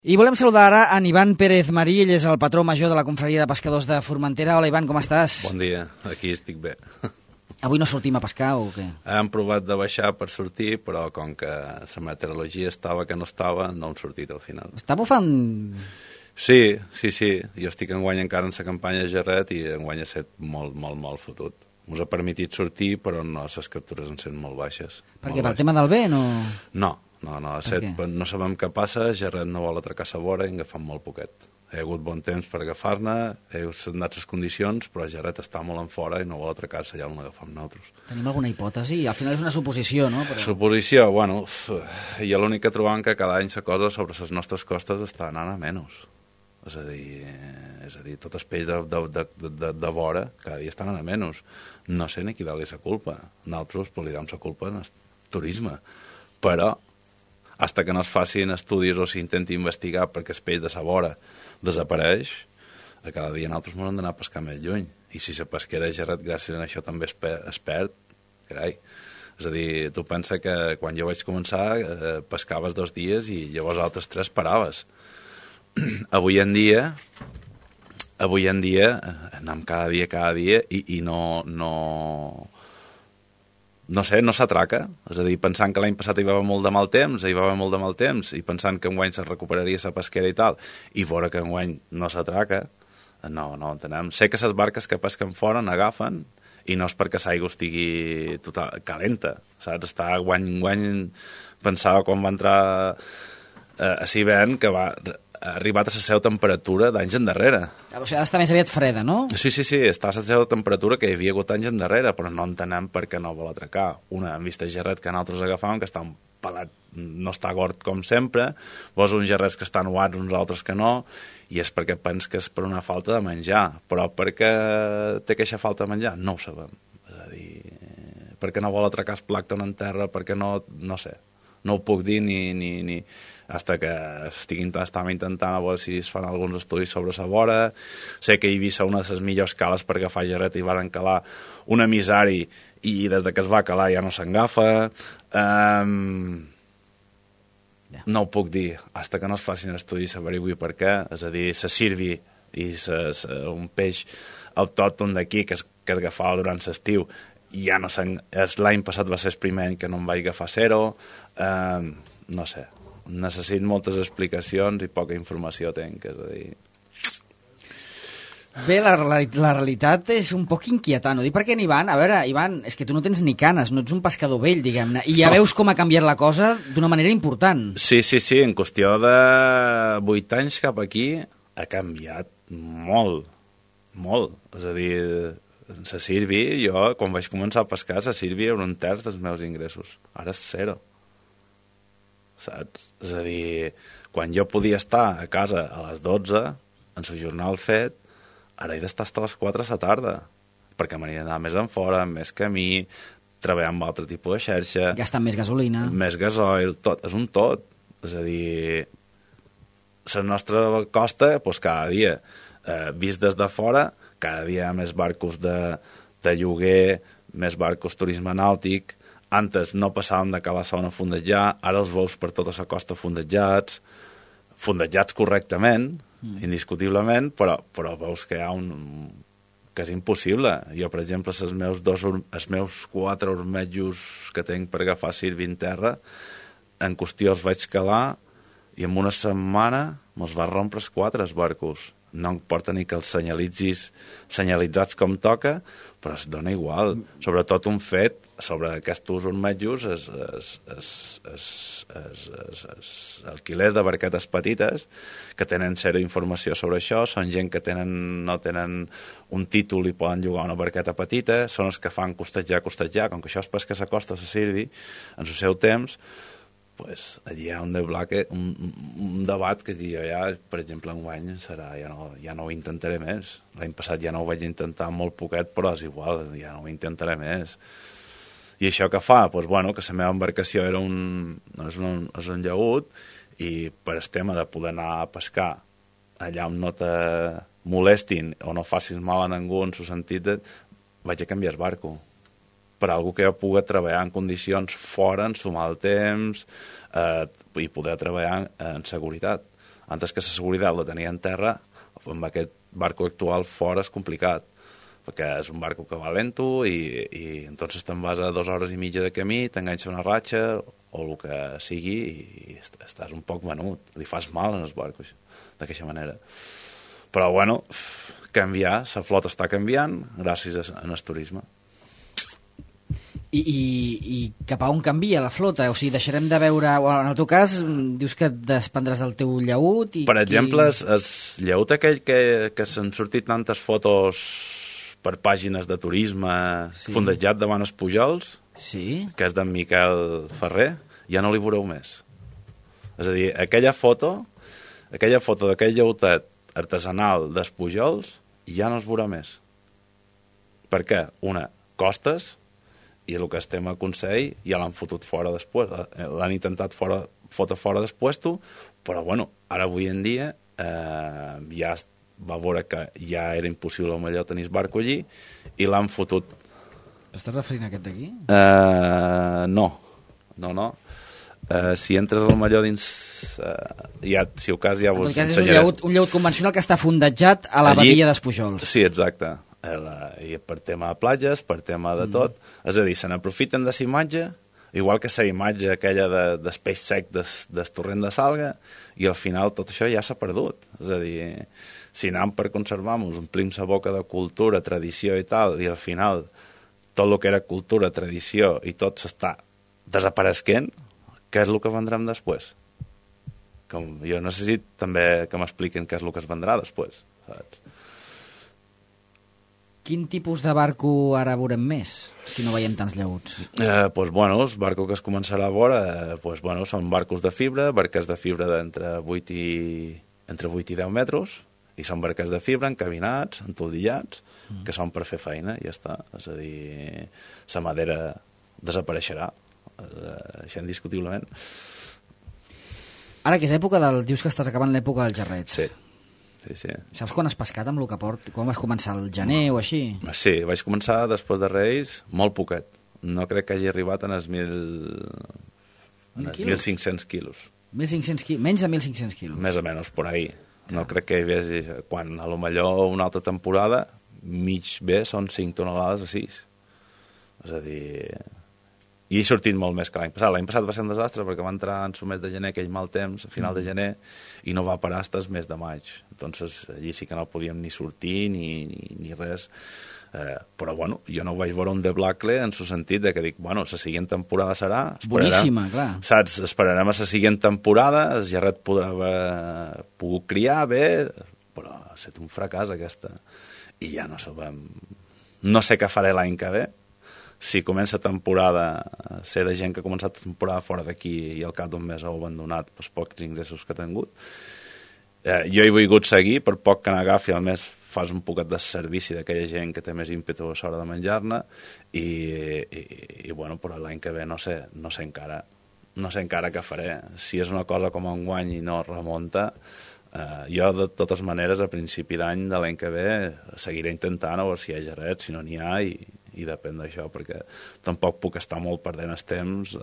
I volem saludar ara en Ivan Pérez Marí, ell és el patró major de la Confraria de Pescadors de Formentera. Hola, Ivan, com estàs? Bon dia, aquí estic bé. Avui no sortim a pescar o què? Hem provat de baixar per sortir, però com que la meteorologia estava que no estava, no hem sortit al final. Està bufant... Sí. Jo estic enguany encara en la campanya de Gerret i enguany ha estat molt fotut. Us ha permitit sortir, però no, les captures han estat molt baixes. Perquè pel tema del vent o...? No, no sabem què passa, Gerret no vol atracar a vora i en agafem molt poquet. Hi ha hagut bon temps per agafar-ne, hi ha anat les condicions, però Gerret està molt en fora i no vol atracar-se allà on l'agafem nosaltres. Tenim alguna hipòtesi? Al final és una suposició, no? Però... Suposició, bueno, i l'únic que trobem que cada any la cosa sobre les nostres costes està anant a menys. És a dir, tot el peix de vora cada dia estan anant a menys. No sé ni qui dalt la culpa. Nosaltres li dam la culpa al turisme. Però, fins que no es facin estudis o s'intenti investigar perquè el peix de la vora desapareix, a cada dia nosaltres ens hem d'anar a pescar més lluny. I si la pesquera de Gerret gràcies a això també es perd, carai. És a dir, tu pensa que quan jo vaig començar pescaves 2 dies i llavors altres 3 paraves. Avui en dia anem cada dia i no sé, no s'atraca. És a dir, pensant que l'any passat hi va haver molt de mal temps, i pensant que enguany se recuperaria la pesquera i tal, i veure que enguany no s'atraca, no entenem. Sé que les barques que pesquen fora n'agafen, i no és perquè l'aigua estigui calenta, saps? Està guany. Pensava quan va entrar a l'hivern que ha arribat a la seva temperatura d'anys endarrere. O sigui, ha d'estar més aviat freda, no? Sí, està a la seva temperatura que hi havia hagut anys endarrere, però no entenem per què no vol atracar. Una, hem vist el gerret que nosaltres agafàvem, que està un pelat, no està gord com sempre, veus uns gerrets que estan uats, uns altres que no, i és perquè pens que és per una falta de menjar. Però per què té aquesta falta de menjar? No ho sabem. És a dir, per què no vol atracar el plàncton en terra, perquè no sé. No ho puc dir ni hasta que estàvem intentant a veure si es fan alguns estudis sobre la vora. Sé que Eivissa, una de les millors cales per agafar gerret, i van calar un emissari i des que es va calar ja no s'engafa. No ho puc dir hasta que no es facin estudis s'averigui per què. És a dir, la sirvi i un peix autòcton d'aquí que es agafava durant l'estiu, ja no l'any passat va ser el primer any que no em vaig agafar zero. No sé, necessito moltes explicacions i poca informació tinc, és a dir... Bé, la realitat és un poc inquietant, ho dic perquè en Ivan, a veure, Ivan, és que tu no tens ni canes, no ets un pescador vell, diguem-ne, i ja veus com ha canviat la cosa d'una manera important. Sí, en qüestió de 8 anys cap aquí ha canviat molt. És a dir, la sirvi, jo, quan vaig començar a pescar, la sirvi era 1/3 dels meus ingressos. Ara és 0. Saps? És a dir, quan jo podia estar a casa a les 12, en el jornal fet, ara he d'estar fins a les 4 de la tarda, perquè m'aniré a anar més enfora, més camí, treballar amb altre tipus de xarxa... Gastant més gasolina. Més gasoil, tot, és un tot. És a dir, la nostra costa, doncs cada dia, vist des de fora, cada dia hi ha més barcos de lloguer, més barcos turisme nàutic. Antes no passàvem de calar a fondejar, ara els veus per tota la costa fondejats correctament, indiscutiblement, però veus que hi ha que és impossible. Jo, per exemple, els meus 4 ormetjos que tinc per agafar sirvi en terra, en qüestió els vaig calar i en una setmana me'ls va rompre els 4 barcos. No em porta ni que els senyalitzats com toca, però es dona igual. Sobretot un fet sobre aquests ormetjos, alquilers de barquetes petites que tenen 0 informació sobre això, són gent que no tenen un títol i poden llogar una barqueta petita, són els que fan costejar, com que això es pesca a la costa, se sirvi, en el seu temps, pues, allí hi ha un debat que jo ja, per exemple, enguany serà, ja no ho intentaré més. L'any passat ja no ho vaig intentar molt poquet, però és igual, ja no ho intentaré més. I això què fa? Pues, bueno, que la meva embarcació és un llaüt, i per el tema de poder anar a pescar allà on no te molestin o no facis mal a ningú en el sentit de vaig a canviar el barco per algú que jo pugui treballar en condicions fora, ensumar el temps i poder treballar en seguretat. Antes que la seguretat la tenia en terra, amb aquest barco actual fora és complicat, perquè és un barco que va lento i entonces te'n vas a 2 hores i mitja de camí, t'enganxa una ratxa o el que sigui i estàs un poc venut. Li fas mal en els barcos, d'aquesta manera. Però, bueno, canviar, la flota està canviant gràcies al turisme. I cap a on canvia la flota? O sigui, deixarem de veure... En el teu cas, dius que et desprendràs del teu llaüt... Per exemple, el llaüt aquell que s'han sortit tantes fotos per pàgines de turisme, fondejat davant els Pujols, que és d'en Miquel Ferrer, ja no li veureu més. És a dir, aquella foto d'aquell llautet artesanal dels Pujols ja no es veurà més. Per què? Una, costes, i el que estem a Consell ja l'han fotut fora després, l'han intentat fotre fora després tu, però bueno, ara avui en dia ja va veure que ja era impossible millor tenir el barco allí i l'han fotut. T'estàs referint a aquest d'aquí? No. Si entres al millor dins si ho cas ja vos ensenyaré. És un llaüt convencional que està fondejat a la badia dels Pujols. Sí, exacte. I per tema de platges, per tema de tot. És a dir, se n'aprofiten de la imatge, igual que la imatge aquella del peix sec del torrent de Salga, i al final tot això ja s'ha perdut. És a dir, si anem per conservar-nos, omplim la boca de cultura, tradició i tal, i al final tot el que era cultura, tradició i tot s'està desapareixent, què és el que vendrem després? Jo necessito també que m'expliquin què és el que es vendrà després, saps? Quin tipus de barco ara veurem més, si no veiem tants llaüts? Els barcos que es començarà a veure són barcos de fibra, barques de fibra d'entre 8 i 10 metres, i són barques de fibra encabinats, entodillats, que són per fer feina, i ja està. És a dir, la madera desapareixerà, això indiscutiblement. Ara que és època dius que estàs acabant l'època del gerret. Sí. Saps quan has pescat amb el que port? Quan vas començar, al gener o així? Sí, vaig començar després de Reis, molt poquet. No crec que hagi arribat en els 1.500 quilos. 1.500 quilos? Menys de 1.500 quilos? Més o menys, por ahí. No crec que hi hagi... Quan a lo millor una altra temporada, mig bé són 5 tonelades a 6. És a dir... I he sortit molt més que l'any passat. L'any passat va ser un desastre perquè va entrar en el mes de gener, aquell mal temps, a final de gener, i no va parar fins al mes de maig. Entonces, allí sí que no podíem ni sortir ni res. Però, bueno, jo no ho vaig veure un debacle en el sentit de que dic, bueno, la següent temporada serà... Boníssima, clar. Saps? Esperarem a la següent temporada, el gerret podrà haver pogut criar bé, però ha estat un fracàs aquesta. I ja no sabem... No sé què faré l'any que ve. Si comença temporada, sé de gent que ha començat temporada fora d'aquí i al cap d'un mes ha abandonat els pocs ingressos que ha tingut. Jo he volgut seguir, per poc que n'agafi, al mes fas un poquet de servici d'aquella gent que té més ímpetu a l'hora de menjar-ne i bueno, però l'any que ve no sé encara què faré. Si és una cosa com enguany i no remunta, jo de totes maneres a principi d'any de l'any que ve seguiré intentant a veure si hi ha gerret, si no n'hi ha i depèn d'això, perquè tampoc puc estar molt perdent el temps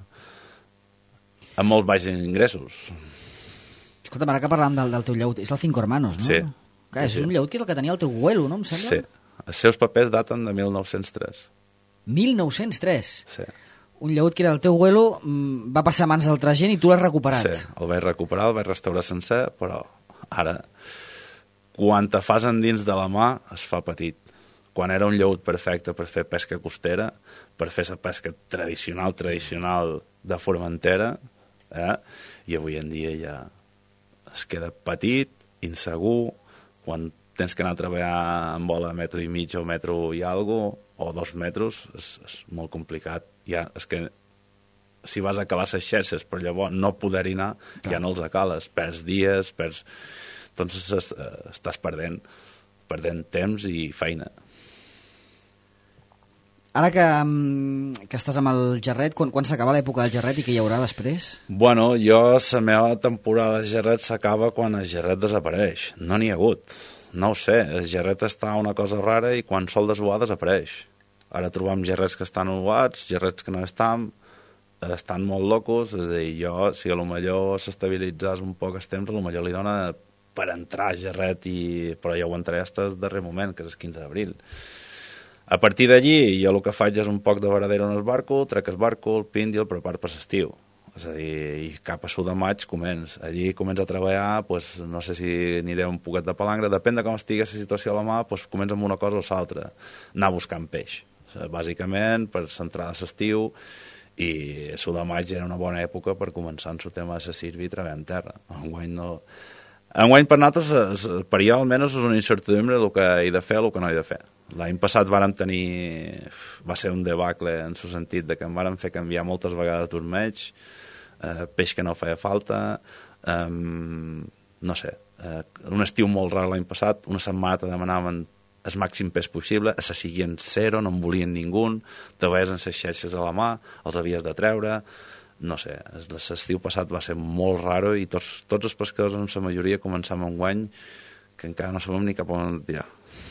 amb molts baixos ingressos. Escolta, ara que parlàvem del teu llaüt, és el Cinco Hermanos, no? Sí. Clar, és un llaüt que és el que tenia el teu abuelo, no, em sembla? Sí, els seus papers daten de 1903. 1903? Sí. Un llaüt que era el teu abuelo, va passar a mans d'altra gent i tu l'has recuperat. Sí, el vaig recuperar, el vaig restaurar sencer, però ara, quan te fas endins de la mà, es fa petit. Quan era un llaüt perfecte per fer pesca costera, per fer la pesca tradicional de Formentera, i avui en dia ja es queda petit, insegur, quan tens que anar a treballar amb bola metro i mig o metro i alguna cosa, o 2 metres, és molt complicat. Ja, és que si vas a calar les xerxes, però llavors no poder-hi anar, ja no els acales, perds dies, Entonces estàs perdent temps i feina. Ara que estàs amb el gerret, quan s'acaba l'època del gerret i què hi haurà després? Bueno, la meva temporada de gerret s'acaba quan el gerret desapareix. No n'hi ha hagut. No ho sé, el gerret està una cosa rara i quan sol desvoar desapareix. Ara trobam gerrets que estan ovats, gerrets que no estan, estan molt locos, és a dir, jo, si a lo millor s'estabilitzés un poc el temps, a lo millor li dona per entrar a Gerret, però ja ho entraré fins al darrer moment, que és el 15 d'abril. A partir d'allí, jo el que faig és un poc de veradero en el barco, trec el barco, el pinto i el preparo per l'estiu. És a dir, i cap a sud de maig allí comença a treballar, doncs, no sé si aniré un poquet de palangre, depèn de com estigui la situació a la mà, doncs comença amb una cosa o l'altra, anar buscant peix. O sigui, bàsicament, per centrar l'estiu, i sud de maig era una bona època per començar en el tema de la sirvi i treballar en terra. Enguany no... Enguany per nosaltres, per jo almenys, és una incertidumbre el que he de fer i el que no he de fer. L'any passat vàrem tenir... Va ser un debacle en el sentit de que em vàrem fer canviar moltes vegades d'ormeig, peix que no feia falta, no sé, un estiu molt rar l'any passat, una setmana te demanaven el màxim peix possible, a la seguien zero, no en volien ningú, te veies en les xeixes a la mà, els havies de treure, no sé, l'estiu passat va ser molt raro i tots els pescadors en la majoria començàvem enguany que encara no sabem ni cap on tirar.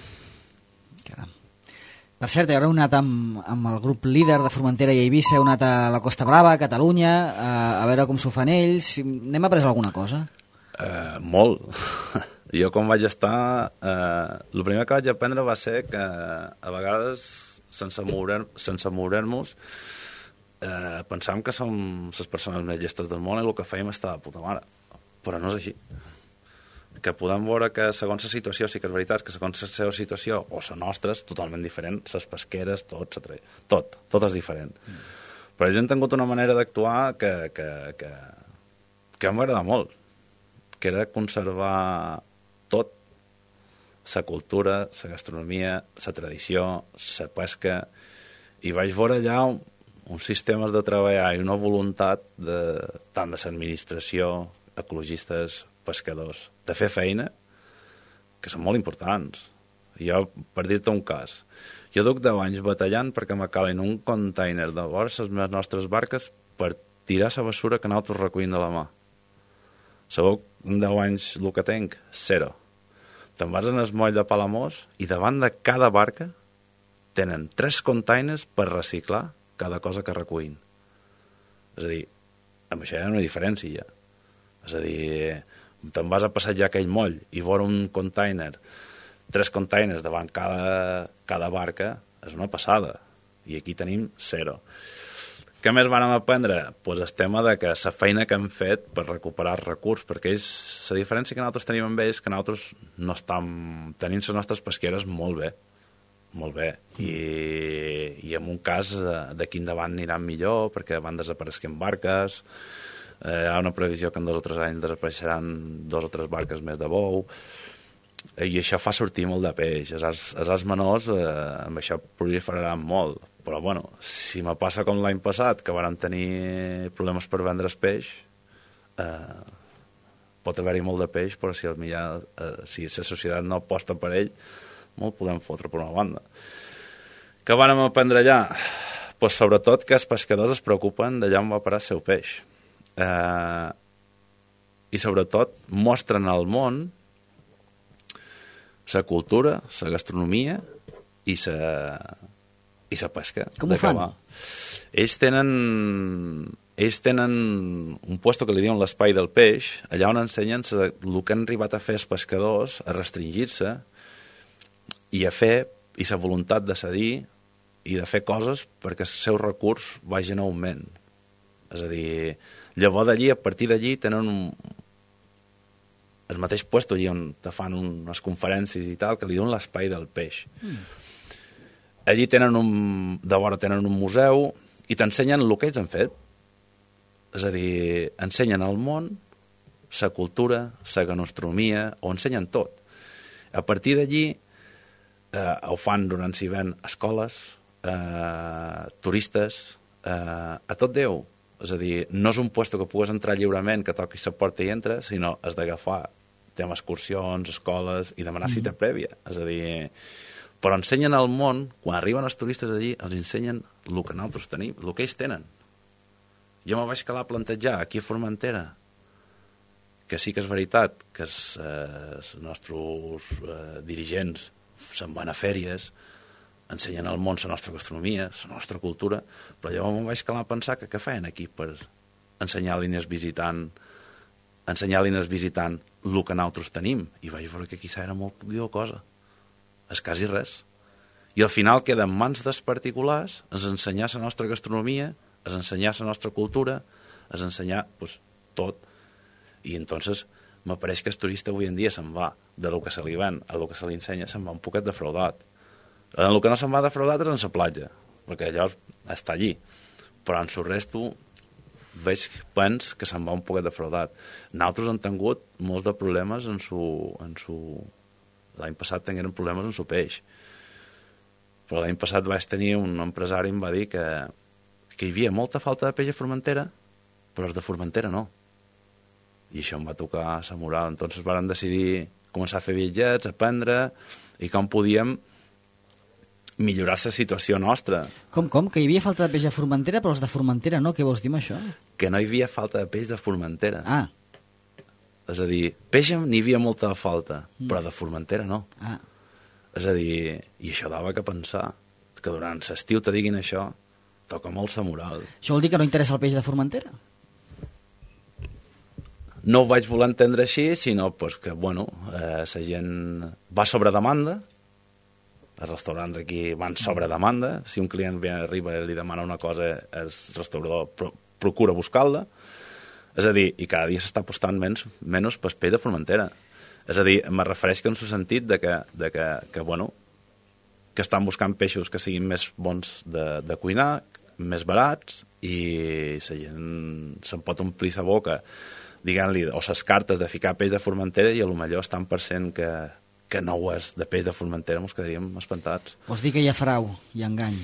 Caram. Per cert, ara heu anat amb el grup líder de Formentera i Eivissa, heu anat a la Costa Brava, a Catalunya, a veure com s'ho fan ells. N'hem après alguna cosa? Molt. Jo quan vaig estar, el primer que vaig aprendre va ser que a vegades, sense moure'ns, pensàvem que som les persones més llestes del món i el que fèiem estava de puta mare. Però no és així. Que podem veure que segons la situació, sí que és veritat que segons la seva situació, o la nostra, és totalment diferent, les pesqueres, tot és diferent. Però ells han tingut una manera d'actuar que em va agradar molt, que era conservar tot, la cultura, la gastronomia, la tradició, la pesca, i vaig veure allà uns sistemes de treballar i una voluntat tant de l'administració, ecologistes, pescadors, de fer feina, que són molt importants. Jo, per dir-te un cas, jo duc 10 anys batallant perquè me calin un container de vora les nostres barques per tirar la bessura que nosaltres recollim de la mà. Sabeu, en 10 anys el que tinc? Zero. Te'n vas en el moll de Palamós i davant de cada barca tenen 3 containers per reciclar cada cosa que recullin. És a dir, amb això hi ha una diferència. És a dir, te'n vas a passejar aquell moll i veure un container, 3 containers davant cada barca, és una passada. I aquí tenim 0. Què més vam aprendre? Pues el tema de que la feina que hem fet per recuperar el recurs, perquè ells, la diferència que nosaltres tenim amb ells, que nosaltres no estem tenint les nostres pesqueres molt bé. Molt bé. I en un cas d'aquí endavant aniran millor perquè van desapareixent barques, hi ha una previsió que en 2 o 3 anys desapareixeran 2 o 3 barques més de bou, i això fa sortir molt de peix. Els arts menors amb això proliferaran molt, però bueno, si me passa com l'any passat, que vàrem tenir problemes per vendre el peix, pot haver-hi molt de peix, però si la societat no aposta per ell, molt podem fotre per una banda. Què vàrem aprendre allà? Pues sobretot que els pescadors es preocupen d'allà on va parar el seu peix. I sobretot mostren al món la cultura, la gastronomia i la pesca. Com ho fan? Ells tenen un puesto que li diuen l'espai del peix, allà on ensenyen el que han arribat a fer els pescadors, a restringir-se i a fer, i la voluntat de cedir i de fer coses perquè el seu recurs vagi en augment. És a dir, llavors d'allí, a partir d'allí, tenen el mateix puesto allí on te fan unes conferències i tal, que li diuen l'espai del peix. Allí de vora tenen un museu i t'ensenyen el que ells han fet. És a dir, ensenyen al món la cultura, la gastronomia, ho ensenyen tot. A partir d'allí ho fan durant l'hivern escoles, turistes, a tot Déu. És a dir, no és un puesto que pugues entrar lliurement, que toquis la porta i entres, sinó has d'agafar temes excursions, escoles, i demanar cita prèvia. És a dir, però ensenyen al món, quan arriben els turistes allí, els ensenyen el que nosaltres tenim, el que ells tenen. Jo me vaig calar a plantejar aquí a Formentera, que sí que és veritat que els nostres dirigents se'n van a fèries, ensenyen al món la nostra gastronomia, la nostra cultura, però llavors em vaig calar a pensar que què feien aquí per ensenyar línies visitant el que nosaltres tenim, i vaig veure que aquí era molt poquita cosa, és quasi res. I al final queda en mans dels particulars es ensenyar la nostra gastronomia, es ensenyar la nostra cultura, es ensenyar pues, tot. I entonces m'apareix que el turista avui en dia se'n va de lo que se li ven a lo que se li ensenya, se'n va un poquet defraudat. En el que no se'n va defraudat és en la platja, perquè allò està allí. Però en el resto pens que se'n va un poquet defraudat. Nosaltres hem tingut molts de problemes l'any passat tingueren problemes en el peix. Però l'any passat vaig tenir un empresari em va dir que hi havia molta falta de peix a Formentera, però els de Formentera no. I això em va tocar la moral. Entonces vàrem decidir començar a fer viatgets, aprendre, i com podíem millorar la situació nostra. Com? Que hi havia falta de peix a Formentera, però els de Formentera no? Què vols dir amb això? Que no hi havia falta de peix de Formentera. Ah. És a dir, peix n'hi havia molta falta, però de Formentera no. Ah. És a dir, i això dava que pensar, que durant l'estiu te diguin això, toca molt la moral. Això vol dir que no interessa el peix de Formentera? No ho vaig voler entendre així, sinó pues, que, bueno, la gent va sobre demanda, els restaurants aquí van sobre demanda, si un client arriba i li demana una cosa, el restaurador procura buscar-la, és a dir, i cada dia s'està apostant menys per peix de Formentera. És a dir, me refereix que en el sentit de que bueno, que estan buscant peixos que siguin més bons de cuinar, més barats, i la gent se'n pot omplir la boca diguent-li, o les cartes de ficar peix de Formentera, i a lo millor estan pensant que no ho és de peix de Formentera, ens quedaríem espantats. Vols dir que hi ha frau, hi ha engany?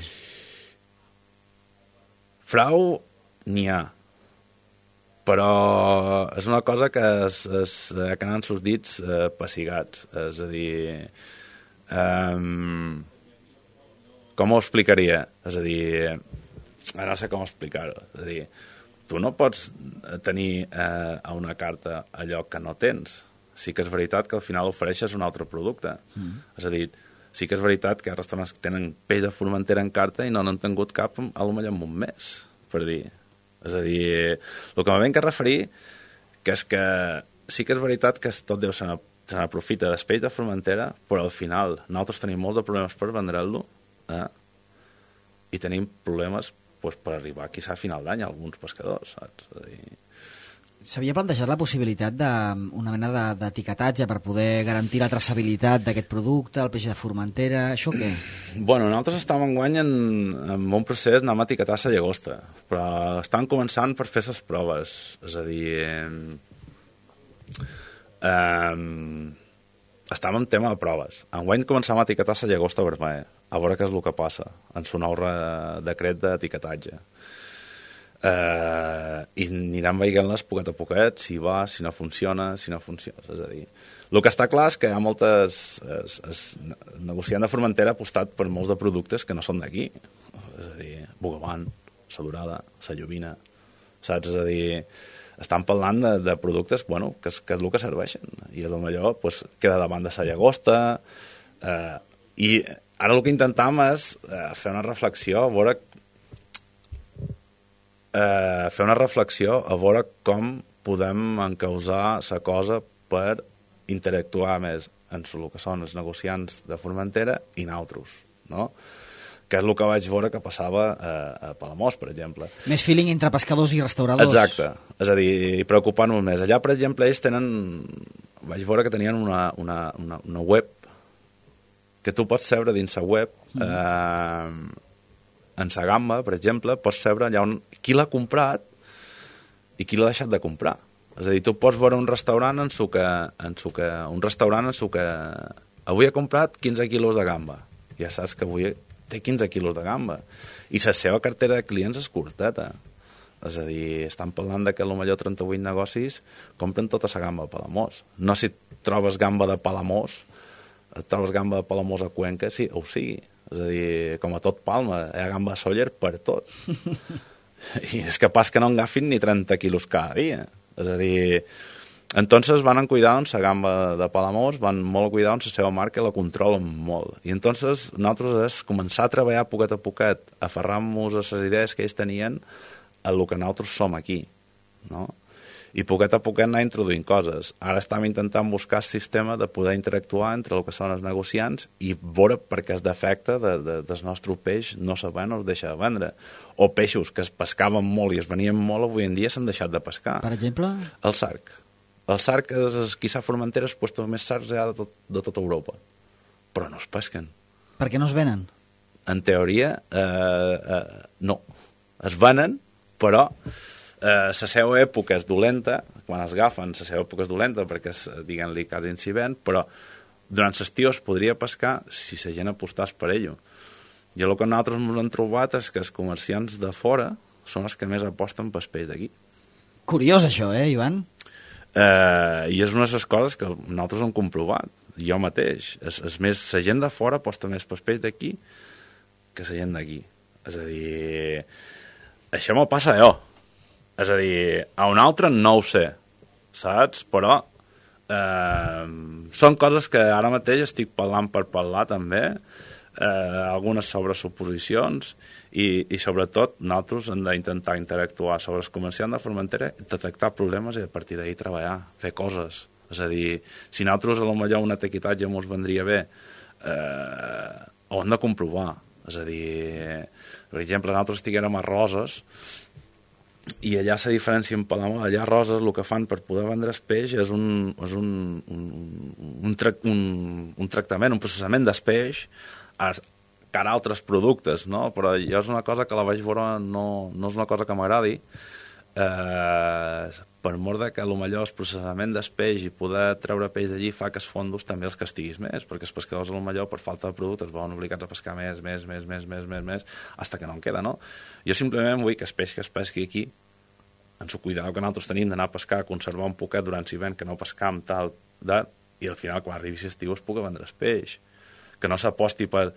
Frau n'hi ha, però és una cosa que queden sus dits pessigats. És a dir, com ho explicaria? És a dir, no sé com explicar-ho. És a dir, tu no pots tenir a una carta allò que no tens. Sí que és veritat que al final ofereixes un altre producte. És a dir, sí que és veritat que hi ha restaurants que tenen peix de Formentera en carta i no n'han tingut cap a lo millor en un mes, per dir. És a dir, el que m'he de referir que és que sí que és veritat que tot Déu se n'aprofita del peix de Formentera, però al final nosaltres tenim molts de problemes per vendre'l i tenim problemes per arribar quizà a final d'any a alguns pescadors, saps? És a dir... S'havia plantejat la possibilitat d'una mena d'etiquetatge per poder garantir la traçabilitat d'aquest producte, el peix de Formentera, això què? Bueno, nosaltres estàvem enguany en un procés anem a etiquetar la llagosta, però estan començant per fer les proves, és a dir... estàvem en tema de proves. Enguany començam a etiquetar la llagosta vermella, a veure què és el que passa en el nou decret d'etiquetatge. I aniran veient-les poquet a poquet, si va, si no funciona. És a dir, el que està clar és que hi ha moltes... negociant de Formentera ha apostat per molts de productes que no són d'aquí. És a dir, Bogavant, la Dorada, la Llobina, saps? És a dir, estan parlant de productes, bueno, que és el que serveixen. I potser pues, queda davant de la llagosta. I ara el que intentam és fer una reflexió a veure com podem encausar la cosa per interactuar més en el que són els negociants de Formentera i nosaltres, no? Que és el que vaig veure que passava a Palamós, per exemple. Més feeling entre pescadors i restauradors. Exacte, és a dir, preocupant-nos més. Allà, per exemple, ells tenen... Vaig veure que tenien una web que tu pots seure dins la web en la gamba, per exemple, pots veure allà qui l'ha comprat i qui l'ha deixat de comprar. És a dir, tu pots veure un restaurant en su que avui ha comprat 15 quilos de gamba. Ja saps que avui té 15 quilos de gamba. I la seva cartera de clients és curteta. És a dir, estan parlant de que potser 38 negocis compren tota la gamba a Palamós. No si trobes gamba de Palamós, trobes gamba de Palamós a Cuenca, sí, o sigui. És a dir, com a tot Palma, hi ha gamba a Sóller per tot. I és capaç que no en agafin ni 30 quilos cada dia. És a dir, Entonces van cuidar la gamba de Palamós, van molt cuidar la seva marca i la controlen molt. I entonces nosaltres és començar a treballar poquet a poquet, aferrant-nos a les idees que ells tenien a el que nosaltres som aquí, no? I poquet a poquet anar introduint coses. Ara estem intentant buscar el sistema de poder interactuar entre el que són els negociants i veure per què és defecte del nostre peix no se ven o es deixa de vendre. O peixos que es pescaven molt i es venien molt, avui en dia s'han deixat de pescar. Per exemple? El sarg. El sarg, quizà Formentera, és puesto més sargs de tota Europa. Però no es pesquen. Per què no es venen? En teoria, no. Es venen, però la seva època és dolenta, quan es agafen, la seva època és dolenta perquè és, diguem-li, quasi incivent, però durant l'estiu es podria pescar si la gent apostàs per ell. I el que nosaltres ens hem trobat és que els comerciants de fora són els que més aposten pel peix d'aquí. Curiós això, Ivan? I és una de les coses que nosaltres hem comprovat, jo mateix. És més, la gent de fora aposta més pel peix d'aquí que la gent d'aquí. És a dir, això m'ho passa a jo. És a dir, a un altre no ho sé, saps? Però són coses que ara mateix estic parlant per parlar també, algunes sobre suposicions i sobretot nosaltres hem d'intentar interactuar sobre els comerciants de Formentera, detectar problemes i a partir d'ahir treballar, fer coses. És a dir, si nosaltres potser un etiquetatge ens vendria bé, ho hem de comprovar. És a dir, per exemple, nosaltres estiguérem a Roses i allà la diferència en Palamós, allà a Roses el que fan per poder vendre el peix és un tractament, un processament del peix cara a altres productes, no? Però jo és una cosa que la vaig veure, no és una cosa que m'agradi, per mort de que potser el processament del peix i poder treure peix d'allí fa que els fondos també els castiguis més, perquè els pescadors potser per falta de productes van obligats a pescar més, hasta que no en queda, no? Jo simplement vull que el peix que es pesqui aquí, ens ho cuideu que nosaltres tenim d'anar a pescar, conservar un poquet durant l'hivern, que no pescam tal, i al final quan arribi l'estiu es pugui vendre el peix, que no s'aposti per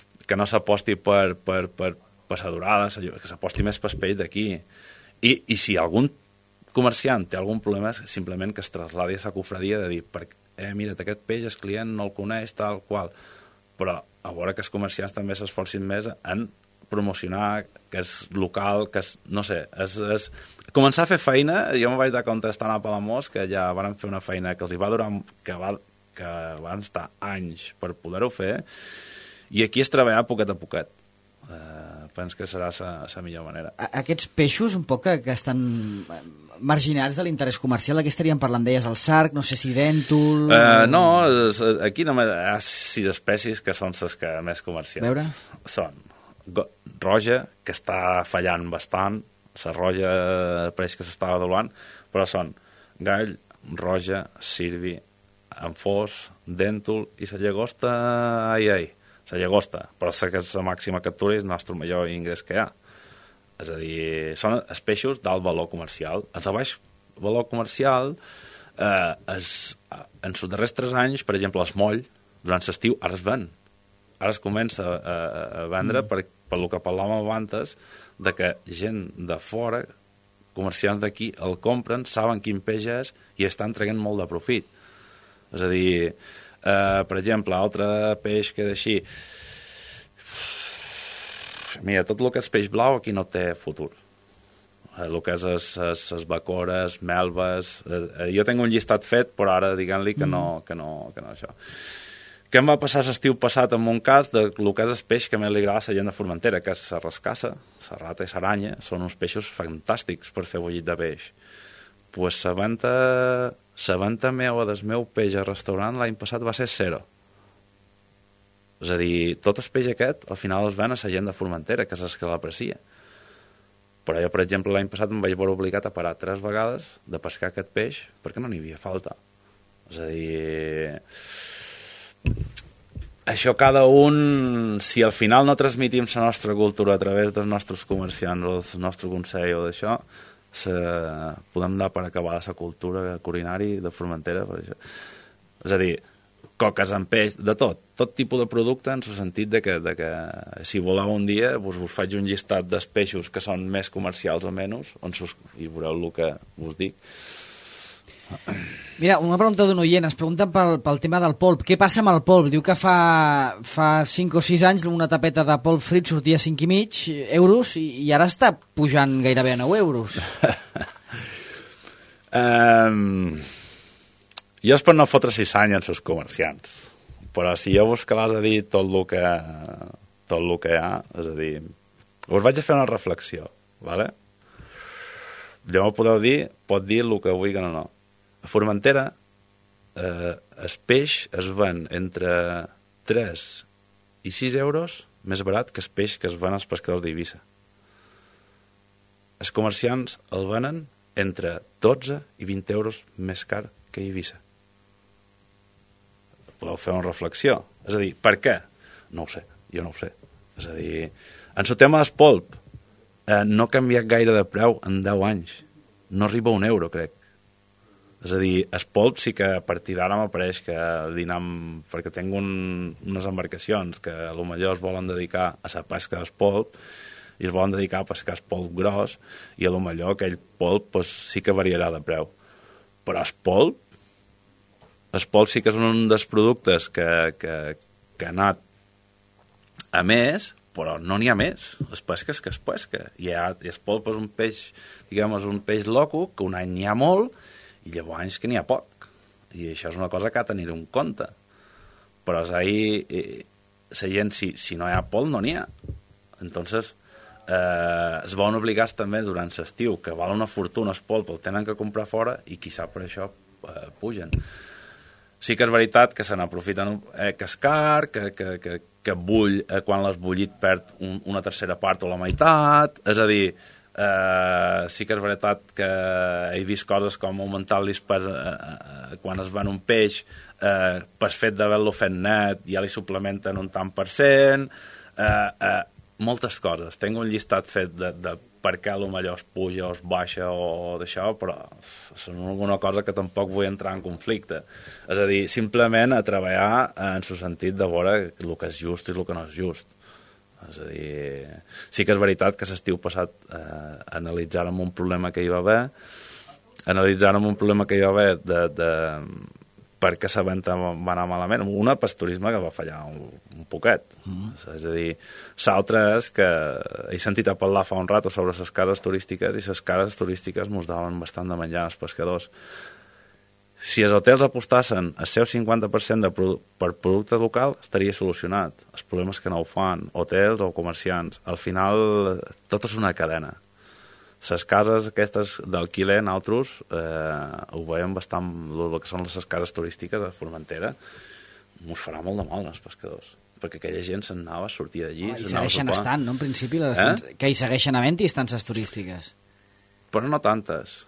passadurades, que s'aposti més pel peix d'aquí. I si algun comerciant té algun problema, simplement que es trasladi a la cofradia de dir, mira't, aquest peix el client no el coneix, tal qual. Però a veure que els comerciants també s'esforcin més en promocionar, que és local, que és, no sé, és començar a fer feina. Jo me vaig dar compte estant a Palamós que ja van fer una feina que els hi va durar, que van estar anys per poder-ho fer, i aquí és treballar poquet a poquet. Penso que serà la millor manera. Aquests peixos, un poc que estan marginats de l'interès comercial, aquí estaríem parlant d'elles, el sarg, no sé si dèntol... No, aquí només hi ha 6 espècies que són les que més comercials. Veure? Són roja, que està fallant bastant, la roja pareix que s'estava dolant, però són gall, roja, sirvi, enfós, dèntol i la llagosta, la llagosta, però sé que és la màxima captura i és el nostre millor ingrés que hi ha. És a dir, són els peixos d'alt valor comercial. Els de baix valor comercial, en els darrers 3 anys, per exemple, el moll, durant l'estiu, ara es ven. Ara es comença a vendre per el que parlàvem abans, de que gent de fora, comerciants d'aquí, el compren, saben quin peix és i estan traient molt de profit. És a dir, per exemple, altre peix que és així... Mira, tot el que és peix blau aquí no té futur. El que és les bacores, melves... Jo tinc un llistat fet, però ara diguem-li que no això. Què em va passar l'estiu passat en un cas del que és el peix que més li agrada a la gent de Formentera, que és la rascassa, la rata i l'aranya, són uns peixos fantàstics per fer bullit de peix. Pues la venda meva del meu peix al restaurant l'any passat va ser 0. És a dir, tot el peix aquest al final es ven a la gent de Formentera, que és el que l'aprecia. Però jo, per exemple, l'any passat em vaig veure obligat a parar 3 vegades de pescar aquest peix perquè no n'hi havia falta. És a dir... Això cada un... Si al final no transmitim la nostra cultura a través dels nostres comerciants o del nostre consell o d'això, podem dar per acabar la cultura culinària de Formentera. Per això. És a dir, coques amb peix, de tot tipus de producte, en el sentit de que si voleu un dia us faig un llistat dels peixos que són més comercials o menys, i veureu el que us dic. Mira, una pregunta d'un oient. Ens pregunten pel tema del polp. Què passa amb el polp? Diu que fa 5 o 6 anys una tapeta de polp frit sortia a 5,5 euros i ara està pujant gairebé a 9 euros. Jo és per no fotre ciçanya en els comerciants, però si jo vos calàs a dir tot el que hi ha, és a dir, us vaig a fer una reflexió, ¿vale? Ja m'ho podeu dir, pot dir el que vulgui o no. A Formentera el peix es ven entre 3 i 6 euros més barat que el peix que es ven als pescadors d'Eivissa. Els comerciants el venen entre 12 i 20 euros més car que a Eivissa. Podeu fer una reflexió. És a dir, per què? No ho sé, jo no ho sé. És a dir, en el tema del polp, no ha canviat gaire de preu en 10 anys. No arriba a 1 euro, crec. És a dir, el polp sí que a partir d'ara m'apareix que dinam, perquè tinc unes embarcacions que potser es volen dedicar a la pesca del polp i es volen dedicar a pescar el polp gros i potser aquell polp pues, sí que variarà de preu. Però el polp sí que és un dels productes que ha anat a més, però no n'hi ha més. Es pesca és que es pesca. I el polp és un peix, diguem, és un peix loco, que un any n'hi ha molt i llavors que n'hi ha poc. I això és una cosa que ha de tenir en compte. Però és ahí, la gent, si no hi ha polp, no n'hi ha. Entonces, es veuen obligats també durant l'estiu, que val una fortuna el polp, el tenen que comprar fora i qui sap per això pugen. Sí que és veritat que se n'aprofiten, que és car, que bull, quan l'has bullit perd una tercera part o la meitat, és a dir, sí que és veritat que he vist coses com augmentar l'ispès quan es ven un peix, per fet d'haver-lo fet net ja li suplementen un tant per cent, moltes coses. Tinc un llistat fet de per què potser es puja o es baixa o d'això, però és alguna cosa que tampoc vull entrar en conflicte. És a dir, simplement a treballar en el sentit de veure el que és just i el que no és just. És a dir, sí que és veritat que l'estiu passat analitzàrem un problema que hi va haver, per què la venda va anar malament. Una, per turisme que va fallar un poquet. És a dir, l'altra és que he sentit a parlar fa un rato sobre les cases turístiques i les cases turístiques mos daven bastant de menjar als pescadors. Si els hotels apostassen el seu 50% per producte local, estaria solucionat. El problema és que no ho fan, hotels o comerciants. Al final, tot és una cadena. Les cases aquestes d'alquiler, nosaltres ho veiem bastant, el que són les cases turístiques de Formentera, ens farà molt de mal als pescadors, perquè aquella gent se'n anava a sortir d'allí. I segueixen estant, no?, en principi, que hi segueixen havent-hi estances turístiques. Però no tantes.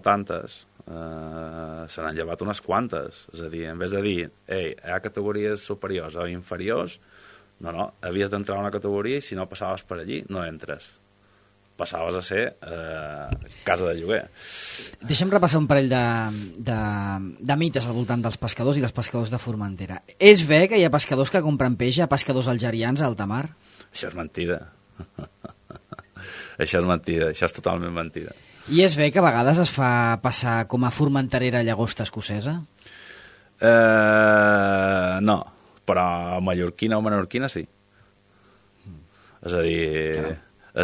Se n'han llevat unes quantes. És a dir, en vez de dir, hi ha categories superiors o inferiors, no, havies d'entrar a una categoria i si no passaves per allí, no entres. Passaves a ser casa de lloguer. Deixem repassar un parell de mites al voltant dels pescadors i dels pescadors de Formentera. És bé que hi ha pescadors que compren peix a pescadors algerians a alta mar? Això és mentida. Això és totalment mentida. I és bé que a vegades es fa passar com a formenterera llagosta escocesa? No, però mallorquina o menorquina sí. És a dir...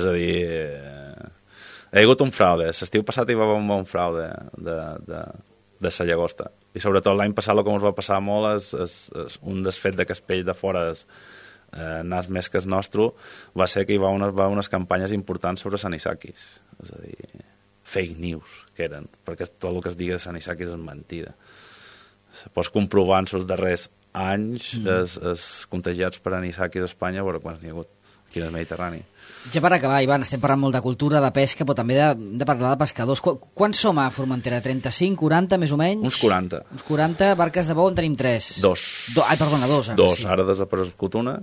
hi ha hagut un fraude. L'estiu passat hi va haver un fraude de la llagosta. I sobretot l'any passat el que ens va passar molt és un desfet de que el peix de fora nas més que el nostre, va ser que hi va unes campanyes importants sobre sanisakis. És a dir, fake news que eren, perquè tot el que es digui de sanisakis és mentida. Pots comprovar en els darrers anys els contagiats per anisakis a Espanya, veure quants n'hi ha hagut aquí al Mediterrani. Ja per acabar, Ivan, estem parlant molt de cultura, de pesca, però també de parlar de pescadors. Quants som a Formentera? 35, 40, més o menys? Uns 40. Uns 40, barques de bou en tenim 3. 2. Perdona, 2. Dos, sí. Ara ha desaparegut una.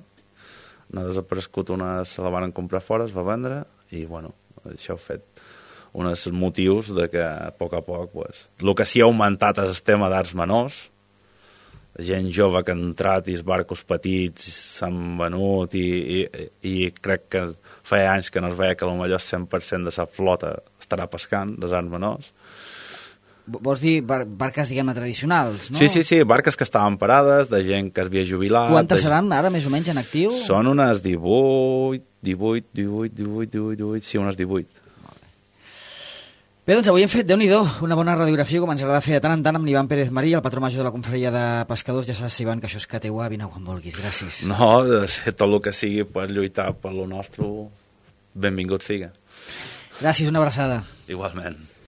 Se la van comprar fora, es va vendre, i bueno, això ha fet uns motius de que a poc, pues, el que sí ha augmentat és el tema d'arts menors, gent jove que ha entrat i els barcos petits s'han venut i crec que feia anys que no es veia que potser el 100% de la flota estarà pescant, les arts menors. Vols dir barques, diguem-ne, tradicionals, no? Sí, barques que estaven parades, de gent que es havia jubilat... Quantes seran ara, més o menys, en actiu? Són unes 18, sí, unes 18. Bé, doncs avui hem fet, Déu-n'hi-do, una bona radiografia, com ens agrada fer de tant en tant amb l'Ivan Pérez Marí, el patró major de la Confraria de Pescadors. Ja saps, Ivan, que això és KTUA, vine quan vulguis. Gràcies. No, tot el que sigui per lluitar per lo nostre, benvingut siga. Gràcies, una abraçada. Igualment.